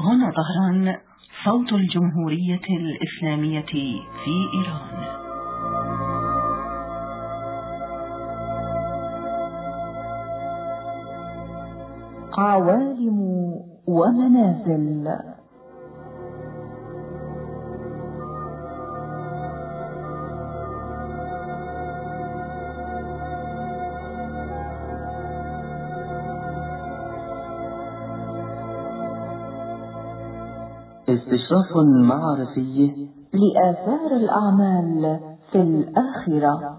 هنا طهران، صوت الجمهورية الإسلامية في إيران. عوالم ومنازل. استشراف معرفي لآثار الأعمال في الآخرة.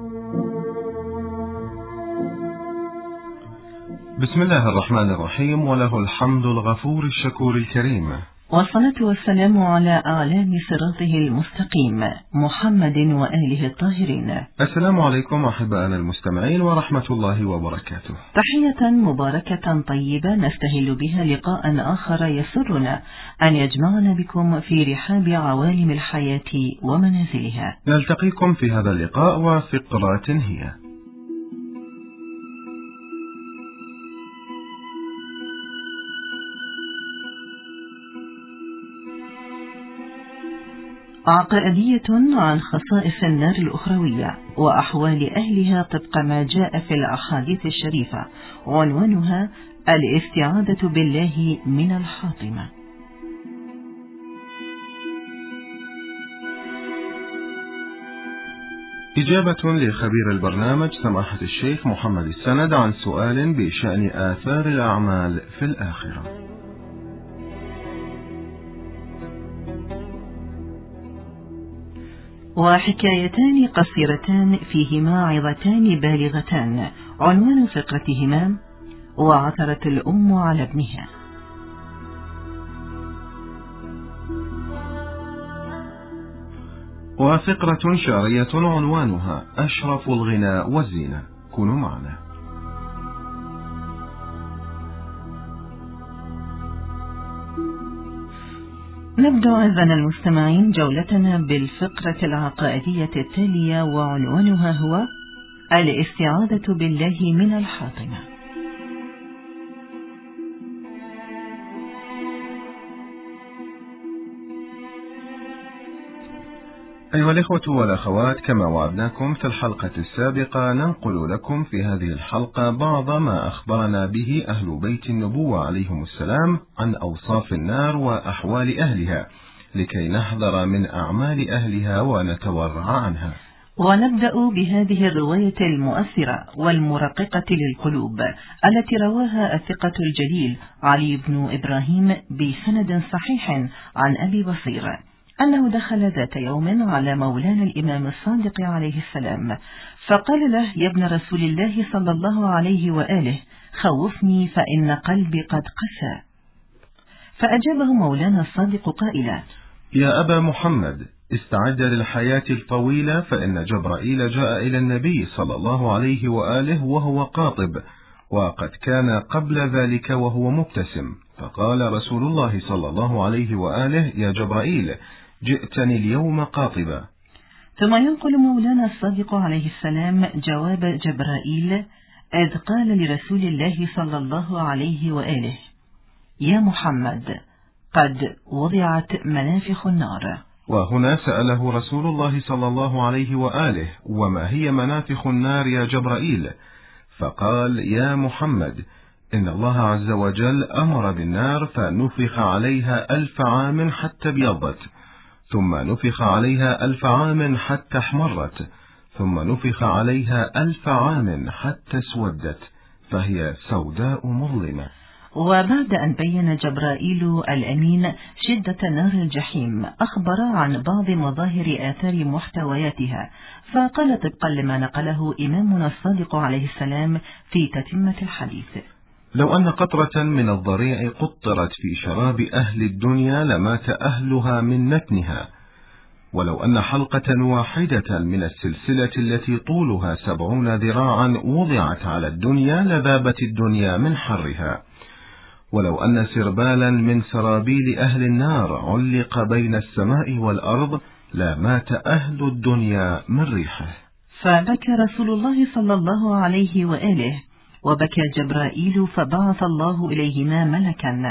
بسم الله الرحمن الرحيم، وله الحمد الغفور الشكور الكريم، والصلاة والسلام على أعلام صراطه المستقيم محمد وآله الطاهرين. السلام عليكم أحبائنا المستمعين ورحمة الله وبركاته. تحية مباركة طيبة نستهل بها لقاء آخر يسرنا أن يجمعنا بكم في رحاب عوالم الحياة ومنازلها. نلتقيكم في هذا اللقاء وفقرات هي: عقائدية عن خصائص النار الأخروية وأحوال أهلها طبق ما جاء في الأحاديث الشريفة، عنوانها الاستعاذة بالله من الحاطمة. إجابة لخبير البرنامج سماحة الشيخ محمد السند عن سؤال بشأن آثار الأعمال في الآخرة. وحكايتان قصيرتان فيهما عظتان بالغتان، عنوان فقرتهما وعثرت الأم على ابنها. وفقرة شعرية عنوانها أشرف الغناء والزينة. كونوا معنا. نبدأ أعزائنا المستمعين جولتنا بالفقرة العقائدية التالية، وعنوانها هو الاستعاذة بالله من الحاطمة. أيها الإخوة والأخوات، كما وعدناكم في الحلقة السابقة، ننقل لكم في هذه الحلقة بعض ما أخبرنا به أهل بيت النبوة عليهم السلام عن أوصاف النار وأحوال أهلها، لكي نحذر من أعمال أهلها ونتورع عنها. ونبدأ بهذه الرواية المؤثرة والمرققة للقلوب التي رواها الثقة الجليل علي بن إبراهيم بسند صحيح عن أبي بصير أنه دخل ذات يوم على مولانا الإمام الصادق عليه السلام، فقال له: يا ابن رسول الله صلى الله عليه وآله، خوفني فإن قلبي قد قسى. فأجابه مولانا الصادق قائلا: يا أبا محمد، استعد للحياة الطويلة، فإن جبرائيل جاء إلى النبي صلى الله عليه وآله وهو قاطب، وقد كان قبل ذلك وهو مبتسم، فقال رسول الله صلى الله عليه وآله: يا جبرائيل، جئتني اليوم قاطبا. ثم ينقل مولانا الصادق عليه السلام جواب جبرائيل إذ قال لرسول الله صلى الله عليه وآله: يا محمد، قد وضعت منافخ النار. وهنا سأله رسول الله صلى الله عليه وآله: وما هي منافخ النار يا جبرائيل؟ فقال: يا محمد، إن الله عز وجل أمر بالنار فنفخ عليها 1000 عام حتى ابيضت، ثم نفخ عليها 1000 عام حتى احمرت، ثم نفخ عليها 1000 عام حتى اسودت، فهي سوداء مظلمة. وبعد أن بين جبرائيل الأمين شدة نار الجحيم، أخبر عن بعض مظاهر آثار محتوياتها، فقال طبقا لما نقله إمامنا الصادق عليه السلام في تتمة الحديث: لو أن قطرة من الضريع قطرت في شراب أهل الدنيا لمات أهلها من نتنها، ولو أن حلقة واحدة من السلسلة التي طولها 70 ذراعا وضعت على الدنيا لذابت الدنيا من حرها، ولو أن سربالا من سرابيل أهل النار علق بين السماء والأرض لمات أهل الدنيا من ريحه. فبكى رسول الله صلى الله عليه وآله، وبكى جبرائيل، فبعث الله إليهما ملكا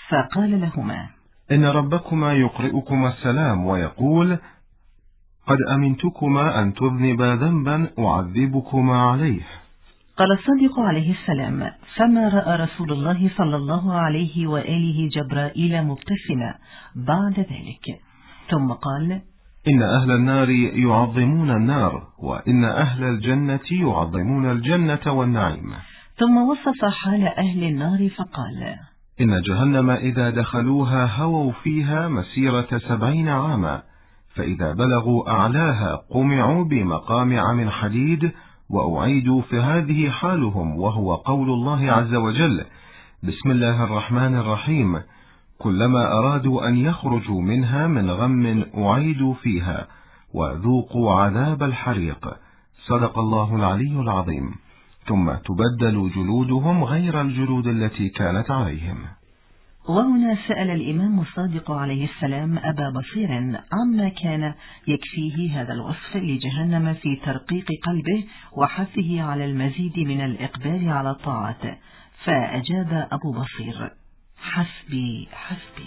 فقال لهما: إن ربكما يقرئكما السلام ويقول: قد أمنتكما أن تذنبا ذنبا أعذبكما عليه. قال الصادق عليه السلام: فما رأى رسول الله صلى الله عليه وآله جبرائيل مبتسما بعد ذلك. ثم قال: إن أهل النار يعظمون النار، وإن أهل الجنة يعظمون الجنة والنعيم. ثم وصف حال أهل النار فقال: إن جهنم إذا دخلوها هووا فيها مسيرة 70 عاما، فإذا بلغوا أعلاها قمعوا بمقامع من حديد وأعيدوا، فهذه حالهم، وهو قول الله عز وجل: بسم الله الرحمن الرحيم، كلما أرادوا أن يخرجوا منها من غم أعيدوا فيها وذوقوا عذاب الحريق. صدق الله العلي العظيم. ثم تبدل جلودهم غير الجلود التي كانت عليهم. وهنا سأل الإمام الصادق عليه السلام أبا بصير عما كان يكفيه هذا الوصف لجهنم في ترقيق قلبه وحثه على المزيد من الإقبال على الطاعات، فأجاب أبو بصير: حسبي حسبي.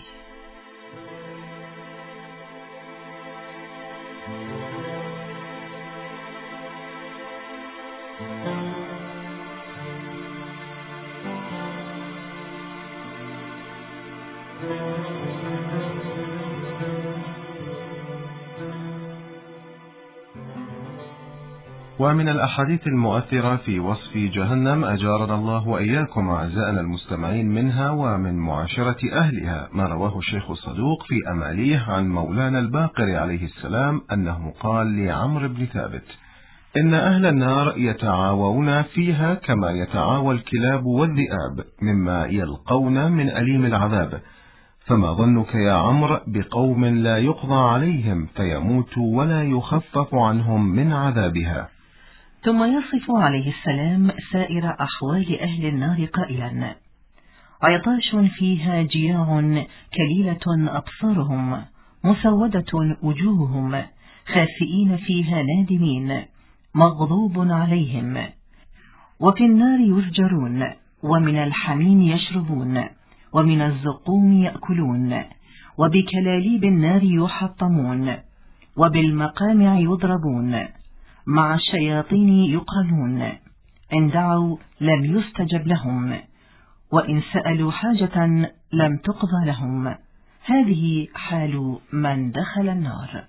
ومن الأحاديث المؤثرة في وصف جهنم أجارنا الله وإياكم أعزائنا المستمعين منها ومن معاشرة أهلها ما رواه الشيخ الصدوق في أماليه عن مولانا الباقر عليه السلام أنه قال لعمرو بن ثابت: إن أهل النار يتعاوون فيها كما يتعاوى الكلاب والذئاب مما يلقون من أليم العذاب، فما ظنك يا عمرو بقوم لا يقضى عليهم فيموتوا ولا يخفف عنهم من عذابها. ثم يصف عليه السلام سائر أحوال أهل النار قائلا: عطاش فيها جياع كليلة أبصارهم مسودة وجوههم خاسئين فيها نادمين مغضوب عليهم، وفي النار يزجرون، ومن الحميم يشربون، ومن الزقوم يأكلون، وبكلاليب النار يحطمون، وبالمقامع يضربون، مع الشياطين يقرنون، إن دعوا لم يستجب لهم، وإن سألوا حاجة لم تقضى لهم. هذه حال من دخل النار.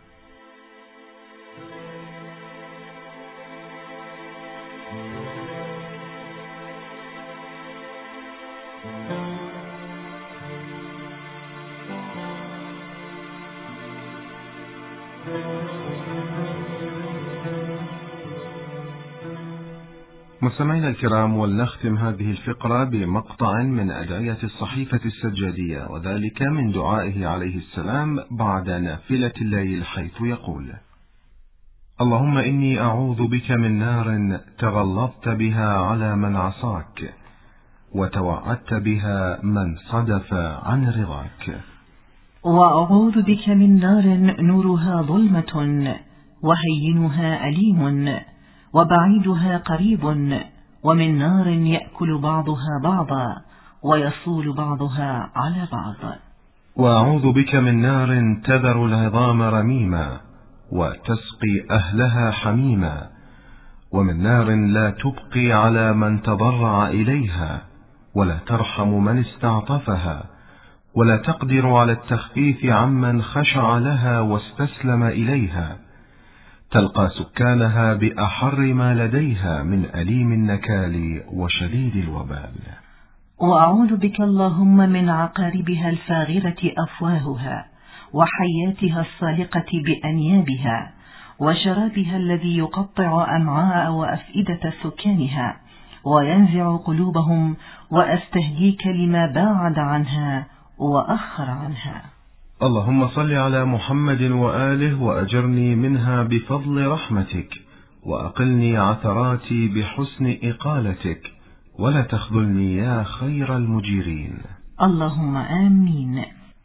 مستمعينا الكرام، ولنختم هذه الفقرة بمقطع من أدعية الصحيفة السجادية، وذلك من دعائه عليه السلام بعد نافلة الليل، حيث يقول: اللهم إني أعوذ بك من نار تغلظت بها على من عصاك وتوعدت بها من صدف عن رضاك. وأعوذ بك من نار نورها ظلمة وهينها أليم وبعيدها قريب، ومن نار يأكل بعضها بعضا ويصول بعضها على بعض. وأعوذ بك من نار تذر العظام رميما وتسقي أهلها حميما، ومن نار لا تبقي على من تضرع إليها ولا ترحم من استعطفها ولا تقدر على التخفيف عمن خشع لها واستسلم إليها، تلقى سكانها بأحر ما لديها من أليم النكال وشديد الوبال. وأعوذ بك اللهم من عقاربها الفاغرة أفواهها وحياتها الصالقة بأنيابها وشرابها الذي يقطع أمعاء وأفئدة سكانها وينزع قلوبهم، وأستهديك لما باعد عنها وأخر عنها. اللهم صل على محمد وآله وأجرني منها بفضل رحمتك، وأقلني عثراتي بحسن إقالتك، ولا تخذلني يا خير المجيرين. اللهم آمين.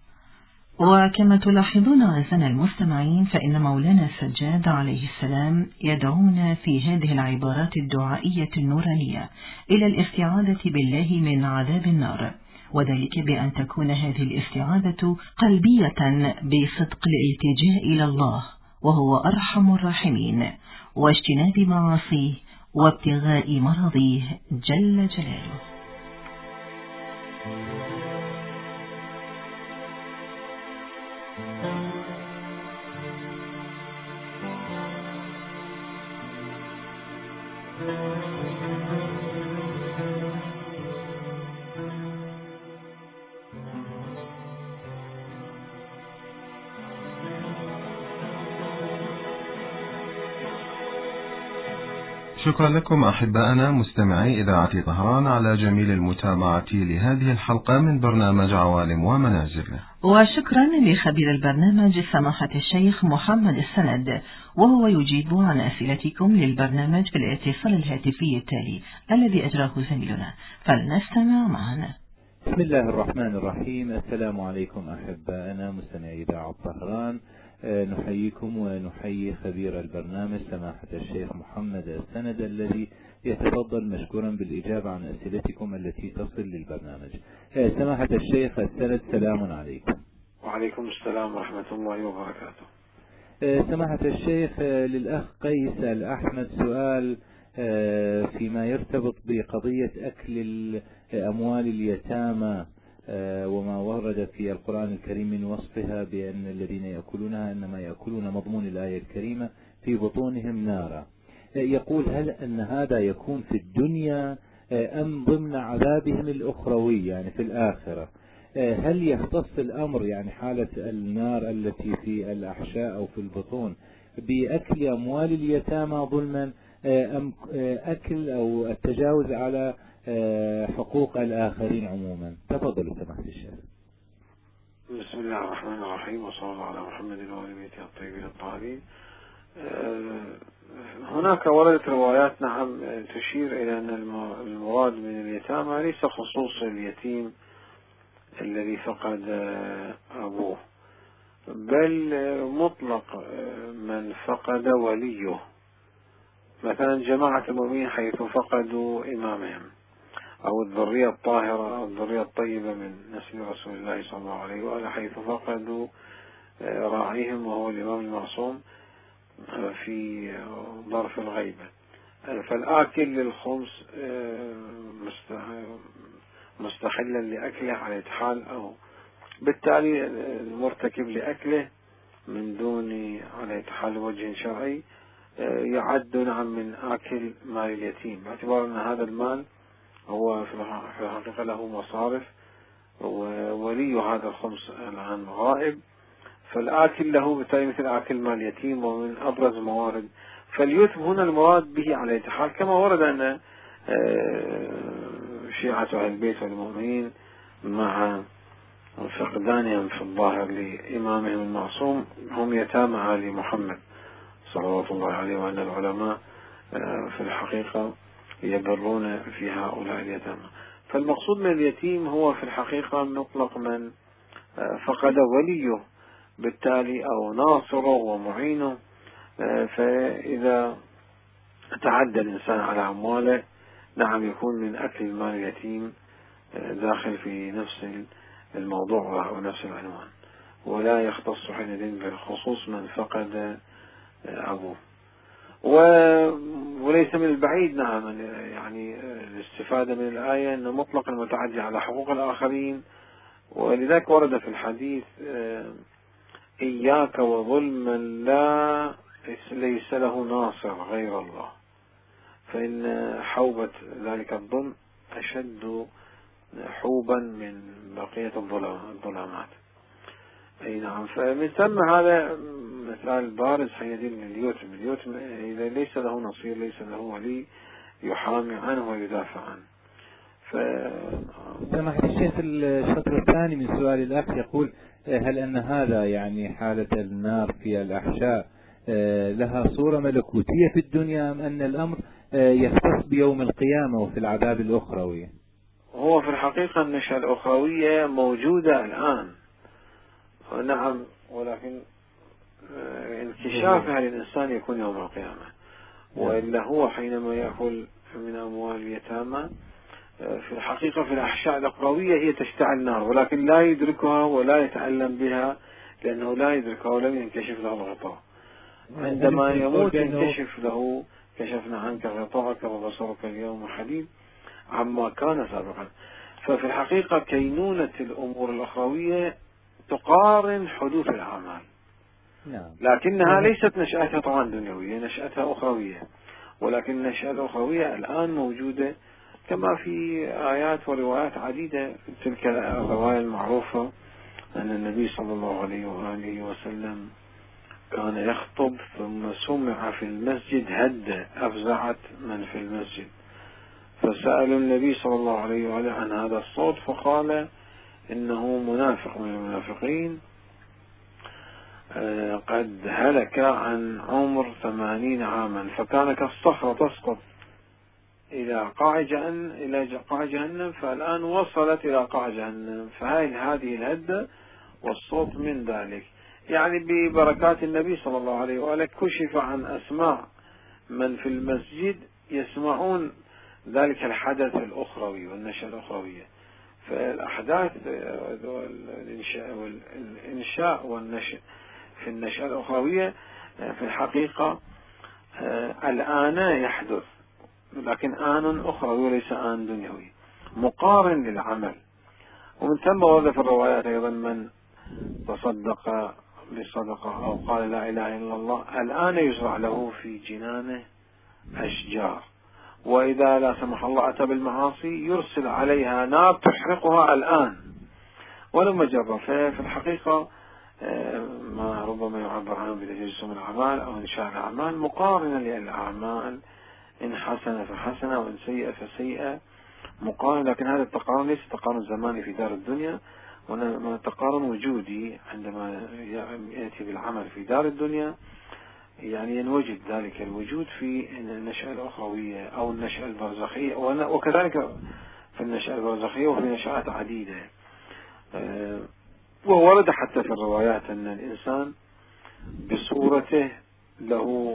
وكما تلاحظون أعزائنا المستمعين، فإن مولانا السجاد عليه السلام يدعونا في هذه العبارات الدعائية النورانية إلى الاستعاذة بالله من عذاب النار، وذلك بأن تكون هذه الاستعاذة قلبية بصدق الالتجاء إلى الله وهو أرحم الراحمين، واجتناب معاصيه وابتغاء مرضيه جل جلاله. شكرا لكم أحبائنا مستمعي إذاعة طهران على جميل المتابعة لهذه الحلقة من برنامج عوالم ومنازل. وشكرا لخبير البرنامج سماحة الشيخ محمد السند، وهو يجيب عن أسئلتكم للبرنامج بالاتصال الهاتفي التالي الذي أجراه زميلنا، فلنستمع معنا. بسم الله الرحمن الرحيم. السلام عليكم أحبائنا مستمعي إذاعة طهران، نحييكم ونحيي خبير البرنامج سماحة الشيخ محمد السند الذي يتفضل مشكورا بالإجابة عن أسئلتكم التي تصل للبرنامج. سماحة الشيخ السند، سلام عليكم. وعليكم السلام ورحمة الله وبركاته. سماحة الشيخ، للأخ قيس الأحمد سؤال فيما يرتبط بقضية أكل أموال اليتامى وما ورد في القرآن الكريم من وصفها بأن الذين يأكلونها إنما يأكلون مضمون الآية الكريمة في بطونهم نارا. يقول هل أن هذا يكون في الدنيا أم ضمن عذابهم الأخروي يعني في الآخرة؟ هل يختص الأمر يعني حالة النار التي في الأحشاء أو في البطون بأكل أموال اليتامى ظلما أم أكل أو التجاوز على حقوق الآخرين عموما؟ تفضل سماحة الشيخ. بسم الله الرحمن الرحيم، وصلى الله على محمد وآل بيته الطيبين الطاهرين. هناك وردت روايات نعم تشير إلى أن المراد من اليتامى ليس خصوص اليتيم الذي فقد أبوه، بل مطلق من فقد وليه، مثلا جماعة المؤمنين حيث فقدوا إمامهم، أو الذرية الطاهرة أو الذرية الطيبة من نسل رسول الله صلى الله عليه وآله حيث فقدوا راعيهم وهو الإمام المعصوم في ظرف الغيبة. فالآكل للخمس مستحلا لأكله على إتحال، أو بالتالي المرتكب لأكله من دون على إتحال وجه شرعي يعد نعم من آكل مال اليتيم، باعتبار أن هذا المال هو في الحقيقة له مصارف، وولي هذا الخمس الآن غائب، فالآكل له بالتالي مثل آكل مال اليتيم ومن أبرز موارد. فاليتم هنا المراد به على إتحال، كما ورد أن شيعة أهل البيت والمؤمنين مع فقدانهم في الظاهر لإمامهم المعصوم هم يتامى آل محمد صلوات الله عليه، وأن العلماء في الحقيقة يبرون في هؤلاء اليتامى. فالمقصود من اليتيم هو في الحقيقة مطلق من فقد وليه بالتالي أو ناصره ومعينه، فإذا تعدى الإنسان على أمواله نعم يكون من أكل المال اليتيم داخل في نفس الموضوع ونفس العنوان، ولا يختص حينئذ بالخصوص من فقد أبوه. وليس من البعيد نعم يعني الاستفادة من الآية أن مطلق المتعدي على حقوق الآخرين، ولذلك ورد في الحديث إياك وظلم من ليس له ناصر غير الله، فإن حوبة ذلك الظلم أشد حوبا من بقية الظلامات. أي نعم. فمن ثم هذا مثال بارز حيدل اليتم إذا ليس له نصير ليس له ولي يحامي عنه ويدافع عنه. سماحة الشيخ، الشطر الثاني من سؤال الأخ يقول هل أن هذا يعني حالة النار في الأحشاء لها صورة ملكوتية في الدنيا أم أن الأمر يختص بيوم القيامة وفي العذاب الأخروي؟ هو في الحقيقة النشأة الأخروية موجودة الآن نعم، ولكن انكشافها للإنسان يكون يوم القيامة، وإلا هو حينما يأكل من أموال اليتامى في الحقيقة في الأحشاء الأخروية هي تشتعل نار، ولكن لا يدركها ولا يتألم بها لأنه لا يدركها ولم ينكشف له الغطاء. عندما يموت ينكشف له كشفنا عنك غطاءك وبصرك اليوم حديد عما كان سابقا. ففي الحقيقة كينونة الأمور الأخروية تقارن حدوث الأعمال، لكنها ليست نشأتها طبعا دنيوية، نشأتها أخروية، ولكن النشأة الأخروية الآن موجودة كما في آيات وروايات عديدة. تلك الرواية المعروفة أن النبي صلى الله عليه وآله وسلم كان يخطب ثم سمع في المسجد هدة أفزعت من في المسجد، فسأل النبي صلى الله عليه وآله عن هذا الصوت فقال إنه منافق من المنافقين قد هلك عن عمر 80 عاما، فكان كالصخرة تسقط إلى قاع جهنم، فالآن وصلت إلى قاع جهنم. فهذه الهدة والصوت من ذلك، يعني ببركات النبي صلى الله عليه وآله كشف عن أسماع من في المسجد يسمعون ذلك الحدث الأخروي والنشأة الأخروية. فالأحداث والإنشاء والنشأ في النشأة الأخروية في الحقيقة الآن يحدث، لكن آن أخروي وليس آن دنيوي مقارن للعمل. ومن ثم ورد في الروايات أيضا من تصدق بصدقة أو قال لا إله إلا الله الآن يزرع له في جنانه أشجار، وإذا لا سمح الله أتى بالمعاصي يرسل عليها نار تحرقها الآن ولما جرى. في الحقيقة ما ربما يعبر عنه بتجسم الأعمال أو إنشاء الأعمال مقارنة للأعمال، إن حسنة فحسنة وإن سيئة فسيئة مقارنة. لكن هذا التقارن ليس تقارن زماني في دار الدنيا، وإنما تقارن وجودي عندما يأتي بالعمل في دار الدنيا، يعني ينوجد ذلك الوجود في النشأة الأخروية أو النشأة البرزخية، وكذلك في النشأة البرزخية وفي نشأات عديدة. وورد حتى في الروايات أن الإنسان بصورته له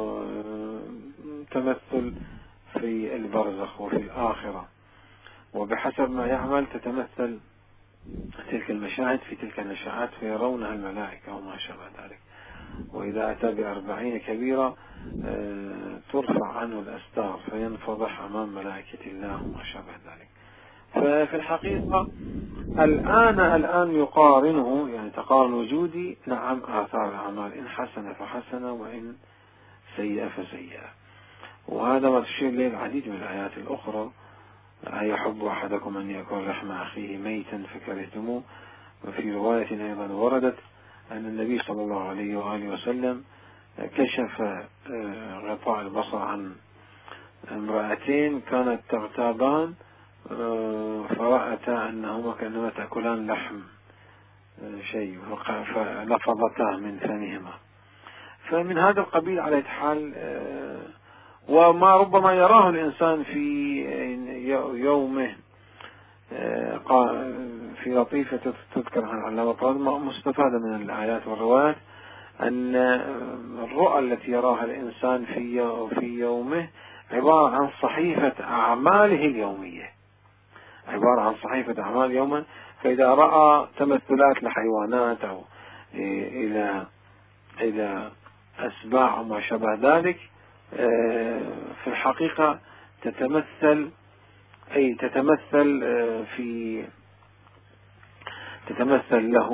تمثل في البرزخ وفي الآخرة، وبحسب ما يعمل تتمثل تلك المشاهد في تلك النشآت فيرونها الملائكة وما شابه ذلك. وإذا أتى ب40 كبيرة ترفع عنه الأستار فينفضح أمام ملائكة الله وما شابه ذلك. ففي الحقيقة الآن يقارنه، يعني تقارن وجودي نعم آثار الأعمال إن حسن فحسنة وإن سيئة فسيئة. وهذا ما تشير إليه العديد من الآيات الأخرى، أيحب أحدكم أن يأكل لحم أخيه ميتا فكرهتموه. وفي رواية أيضا وردت أن النبي صلى الله عليه وآله وسلم كشف غطاء البصر عن امرأتين كانت تغتابان فرأتا أنهما كأنما تأكلان لحم شيء فلفظتا من فمهما. فمن هذا القبيل على حال، وما ربما يراه الإنسان في يومه في لطيفة تذكر عن العلامة مستفادة من الآيات والروايات أن الرؤى التي يراها الإنسان في يومه عبارة عن صحيفة أعماله اليومية، عبارة عن صحيفة أعمال يوما. فإذا رأى تمثلات لحيوانات أو إلى أسباع وما شابه ذلك في الحقيقة تتمثل له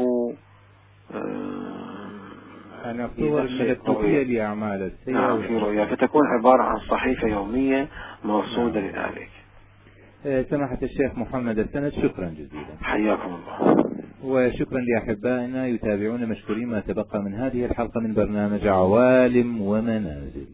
أنا صور ملكوتية لأعمال السيئة في رؤيا، فتكون عبارة عن صحيفة يومية مرصودة لذلك. سماحة الشيخ محمد السند، شكرا جزيلا. حياكم الله. وشكرا لأحبائنا يتابعون مشكورين ما تبقى من هذه الحلقة من برنامج عوالم ومنازل.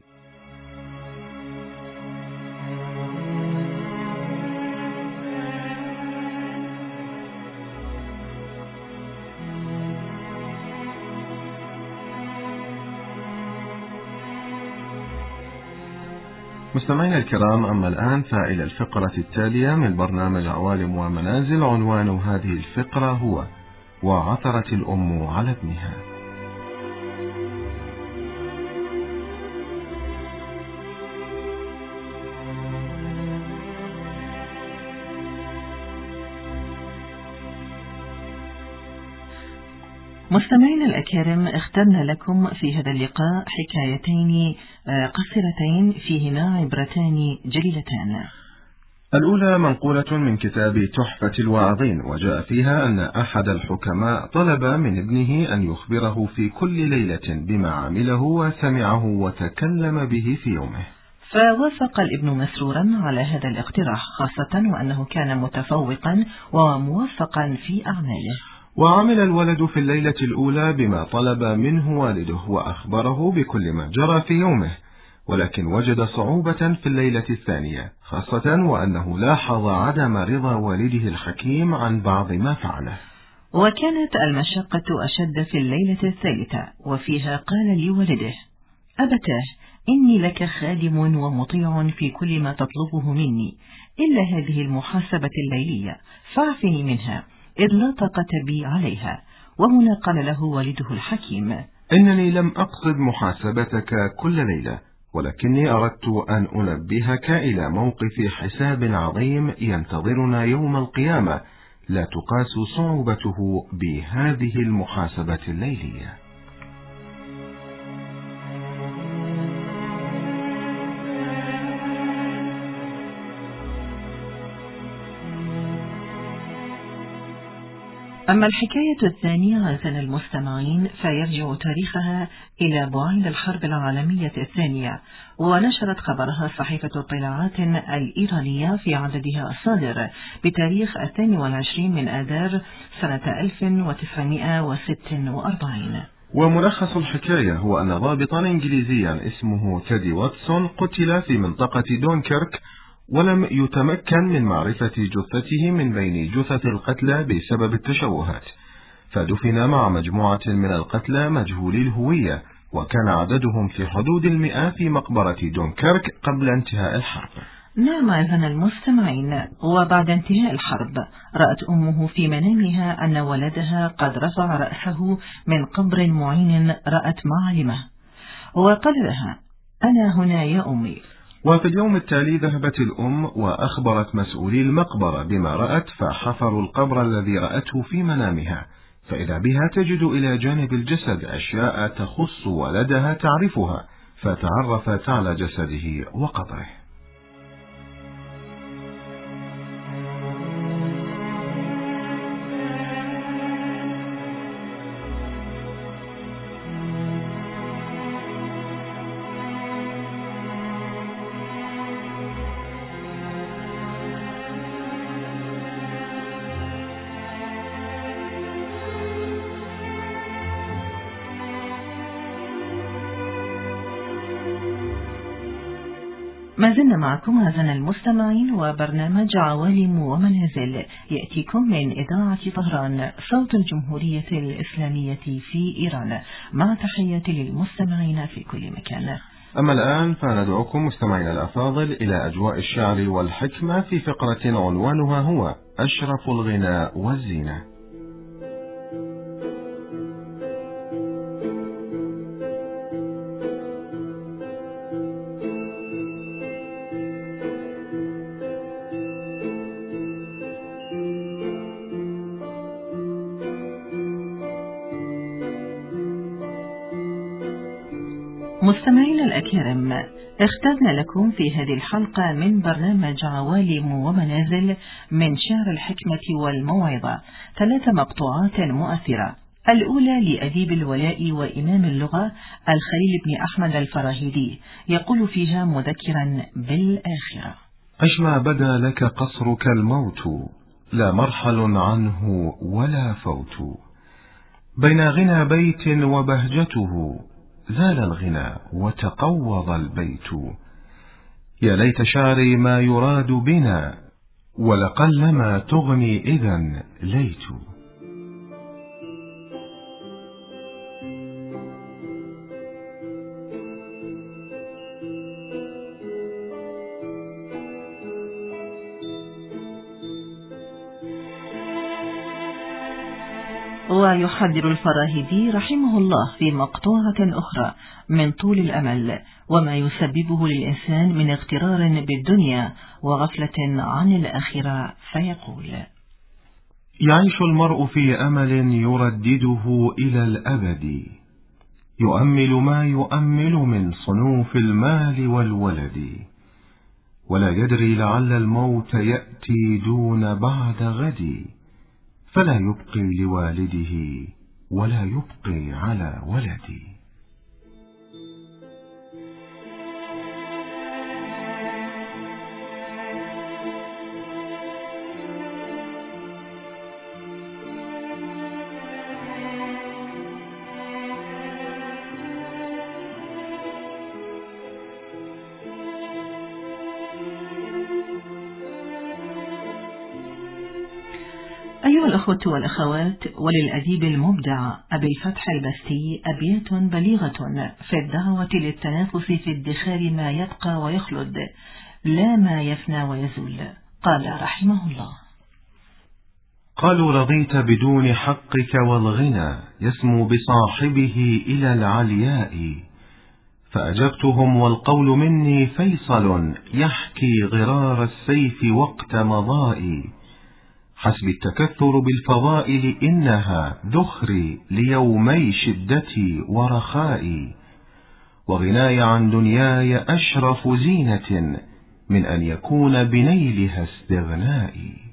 مستمعينا الكرام، أما الآن فإلى الفقرة التالية من برنامج عوالم ومنازل. عنوان هذه الفقرة هو وعثرت الأم على ابنها. مستمعينا الأكارم، اخترنا لكم في هذا اللقاء حكايتين قصيرتين فيهما عبرتان جليلتان. الأولى منقولة من كتاب تحفة الواعظين، وجاء فيها أن أحد الحكماء طلب من ابنه أن يخبره في كل ليلة بما عمله وسمعه وتكلم به في يومه، فوافق الابن مسرورا على هذا الاقتراح، خاصة وأنه كان متفوقا وموفقا في أعماله. وعمل الولد في الليلة الأولى بما طلب منه والده وأخبره بكل ما جرى في يومه، ولكن وجد صعوبة في الليلة الثانية، خاصة وأنه لاحظ عدم رضا والده الحكيم عن بعض ما فعله. وكانت المشقة أشد في الليلة الثالثة، وفيها قال لوالده: أبتاه، إني لك خادم ومطيع في كل ما تطلبه مني، إلا هذه المحاسبة الليلية فاعفني منها، إذ لا طاقة بي عليها. وهنا قال له والده الحكيم: إنني لم أقصد محاسبتك كل ليلة، ولكني أردت أن أنبهك إلى موقف حساب عظيم ينتظرنا يوم القيامة، لا تقاس صعوبته بهذه المحاسبة الليلية. أما الحكاية الثانية عزيزنا المستمعين، فيرجع تاريخها إلى بعيد الحرب العالمية الثانية، ونشرت خبرها صحيفة اطلاعات الإيرانية في عددها الصادر بتاريخ 22 من آذار سنة 1946. وملخص الحكاية هو أن ضابطا إنجليزيا اسمه تيدي واتسون قتل في منطقة دونكيرك، ولم يتمكن من معرفة جثته من بين جثث القتلى بسبب التشوهات، فدفن مع مجموعة من القتلى مجهولي الهوية، وكان عددهم في حدود 100 في مقبرة دونكيرك قبل انتهاء الحرب. نعم أيها المستمعين، وبعد انتهاء الحرب رأت أمه في منامها أن ولدها قد رفع رأسه من قبر معين رأت معالمه، وقال لها: أنا هنا يا أمي. وفي اليوم التالي ذهبت الأم وأخبرت مسؤولي المقبرة بما رأت، فحفروا القبر الذي رأته في منامها، فإذا بها تجد إلى جانب الجسد أشياء تخص ولدها تعرفها، فتعرفت على جسده وقبره. ما زلنا معكم أعزائنا المستمعين، وبرنامج عوالم ومنازل يأتيكم من إذاعة طهران صوت الجمهورية الإسلامية في إيران، مع تحياتي للمستمعين في كل مكان. أما الآن فندعوكم مستمعينا الأفاضل إلى أجواء الشعر والحكمة في فقرة عنوانها هو أشرف الغناء والزينة. مستمعينا الأكارم، اخترنا لكم في هذه الحلقة من برنامج عوالم ومنازل من شعر الحكمة والموعظة 3 مقطوعات مؤثرة. الأولى لأديب الولاء وإمام اللغة الخليل بن أحمد الفراهيدي، يقول فيها مذكرا بالآخرة: عش ما بدا لك قصرك الموت، لا مرحل عنه ولا فوت، بين غنى بيت وبهجته، زال الغنى وتقوض البيت، يا ليت شعري ما يراد بنا، ولقلما تغني إذن ليت. ويحذر الفراهيدي رحمه الله في مقطوعة أخرى من طول الأمل وما يسببه للإنسان من اغترار بالدنيا وغفلة عن الآخرة، فيقول: يعيش المرء في أمل يردده إلى الأبد، يؤمل ما يؤمل من صنوف المال والولد، ولا يدري لعل الموت يأتي دون بعد غد، فلا يبقي لوالده ولا يبقي على ولدي. أيها الأخوة والأخوات، وللأديب المبدع أبي الفتح البستي أبيات بليغة في الدعوة للتنافس في ادخار ما يبقى ويخلد لا ما يفنى ويزول. قال رحمه الله: قالوا رضيت بدون حقك والغنى يسمو بصاحبه إلى العلياء، فأجبتهم والقول مني فيصل يحكي غرار السيف وقت مضائي، حسب التكثر بالفضائل إنها ذخري ليومي شدتي ورخائي، وغناي عن دنياي أشرف زينة من أن يكون بنيلها استغنائي.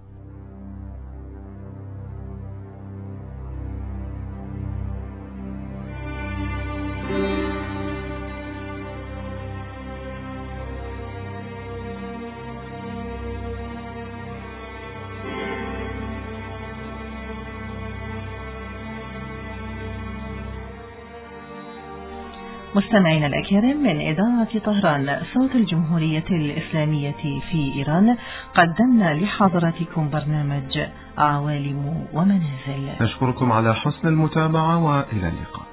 مستمعينا الأكارم، من إذاعة طهران صوت الجمهورية الإسلامية في إيران، قدمنا لحضراتكم برنامج عوالم ومنازل. نشكركم على حسن المتابعة، وإلى اللقاء.